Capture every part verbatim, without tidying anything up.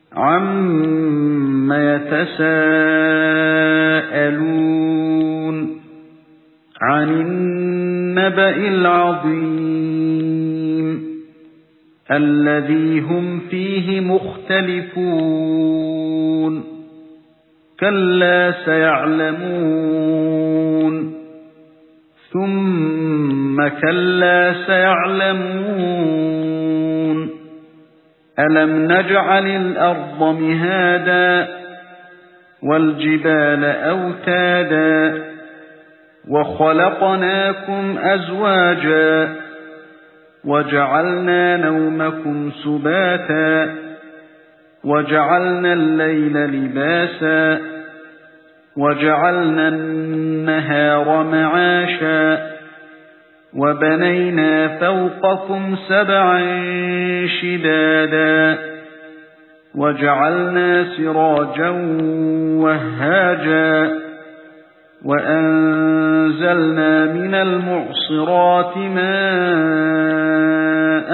عَمَّ يَتَسَاءَلُونَ عَنِ النَّبَإِ الْعَظِيمِ الَّذِي هُمْ فِيهِ مُخْتَلِفُونَ كَلَّا سَيَعْلَمُونَ ثُمَّ كَلَّا سَيَعْلَمُونَ أَلَمْ نَجْعَلِ الْأَرْضَ مِهَادًا وَالْجِبَالَ أَوْتَادًا وَخَلَقْنَاكُمْ أَزْوَاجًا وَجَعَلْنَا نَوْمَكُمْ سُبَاتًا وَجَعَلْنَا اللَّيْلَ لِبَاسًا وَجَعَلْنَا النَّهَارَ مَعَاشًا وَبَنَيْنَا فَوْقَكُمْ سَبْعًا شِدَادًا وَجَعَلْنَا سِرَاجًا وَهَّاجًا وَأَنزَلْنَا مِنَ الْمُعْصِرَاتِ مَاءً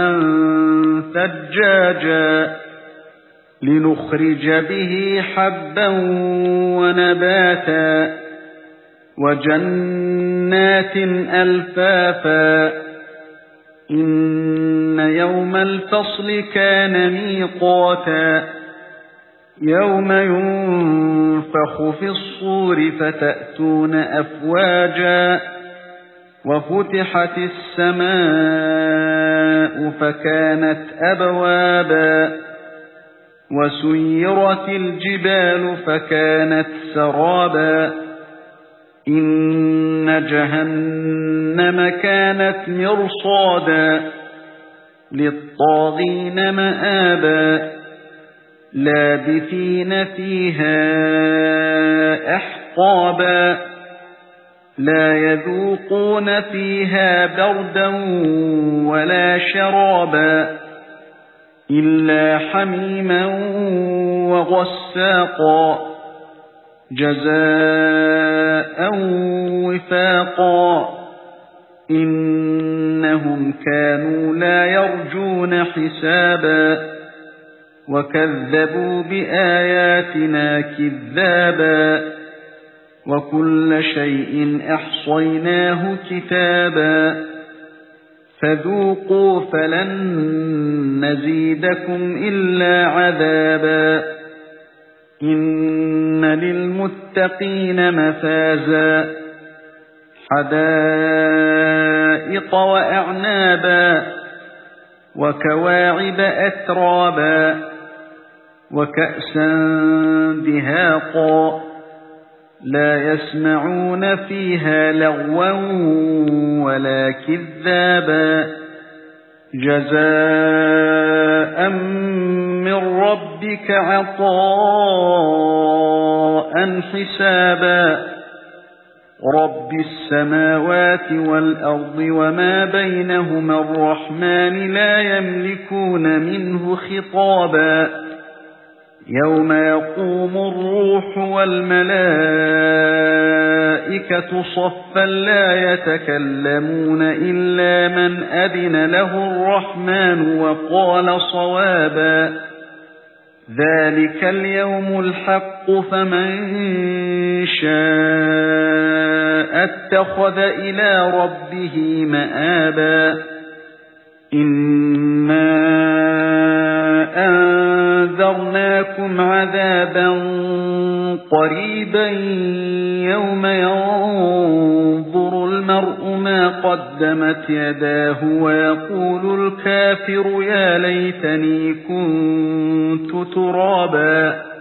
ثَجَّاجًا لِنُخْرِجَ بِهِ حَبًّا وَنَبَاتًا وَجَنَّاتٍ أَلْفَافًا إِنَّ يَوْمَ الْفَصْلِ كَانَ مِيقَاتًا يَوْمَ يُنفَخُ فِي الصُّورِ فَتَأْتُونَ أَفْوَاجًا وَفُتِحَتِ السَّمَاءُ فَكَانَتْ أَبْوَابًا وَسُيِّرَتِ الْجِبَالُ فَكَانَتْ سَرَابًا إِنَّ جَهَنَّمَ كَانَتْ مِرْصَادًا لِلطَّاغِينَ مَآبًا لَابِثِينَ فِيهَا أَحْقَابًا لَا يَذُوقُونَ فِيهَا بَرْدًا وَلَا شَرَابًا إِلَّا حَمِيمًا وَغَسَّاقًا جَزَاءً وِفَاقًا إِنَّهُمْ كَانُوا لَا يَرْجُونَ حِسَابًا وَكَذَّبُوا بِآيَاتِنَا كِذَّابًا وَكُلَّ شَيْءٍ أَحْصَيْنَاهُ كِتَابًا فَذُوقُوا فَلَن نَّزِيدَكُمْ إِلَّا عَذَابًا إِنَّ لِلْمُتَّقِينَ مَفَازًا حَدَائِقَ وَأَعْنَابًا وَكَوَاعِبَ أَتْرَابًا وَكَأْسًا دِهَاقًا لَا يَسْمَعُونَ فِيهَا لَغْوًا وَلَا كِذَّابًا جَزَاءً مِّن رَّبِّكَ عَطَاءً حِسَابًا رَبِّ السَّمَاوَاتِ وَالْأَرْضِ وَمَا بَيْنَهُمَا الرَّحْمَنُ لَا يَمْلِكُونَ مِنْهُ خِطَابًا يَوْمَ يَقُومُ الرُّوحُ وَالْمَلَائِكَةُ صَفًّا لَّا يَتَكَلَّمُونَ إِلَّا مَنْ أَذِنَ لَهُ الرَّحْمَنُ وَقَالَ صَوَابًا ذَلِكَ الْيَوْمُ الْحَقُّ فَمَن شَاءَ اتَّخَذَ إِلَى رَبِّهِ مَآبًا إِنَّا أَنذَرْنَاكُمْ عَذَابًا قَرِيبًا يَوْمَ يَنظُرُ الْمَرْءُ مَا قَدَّمَتْ يَدَاهُ وَيَقُولُ الْكَافِرُ يَا لَيْتَنِي كُنتُ تُرَابًا